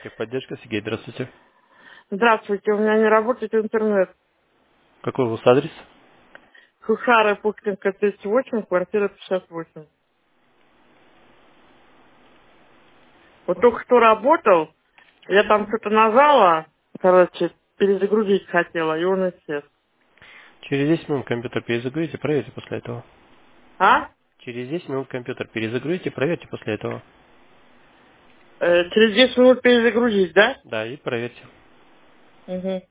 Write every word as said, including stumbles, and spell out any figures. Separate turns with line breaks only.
Техподдержка, Сергей, здравствуйте.
Здравствуйте, у меня не работает интернет.
Какой у вас адрес?
Хухара, Пушкинская, тридцать восемь, квартира пятьдесят восемь. Вот только что работал, я там что-то нажала, короче, перезагрузить хотела, и он исчез.
Через десять минут компьютер перезагрузите, проверьте после этого.
А?
Через десять минут компьютер перезагрузите, проверьте после этого.
Э, через десять минут перезагрузить, да?
Да, и проверьте.
Угу.